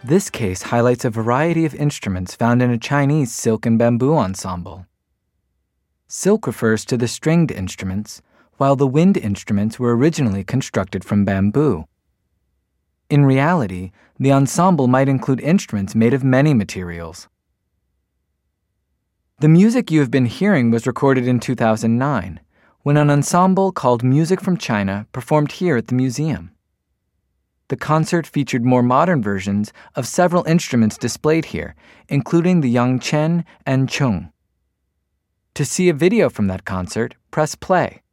This case highlights a variety of instruments found in a Chinese silk and bamboo ensemble. Silk refers to the stringed instruments, while the wind instruments were originally constructed from bamboo. In reality, the ensemble might include instruments made of many materials. The music you have been hearing was recorded in 2009, when an ensemble called Music from China performed here at the museum. The concert featured more modern versions of several instruments displayed here, including the yangchen and chung. To see a video from that concert, press play.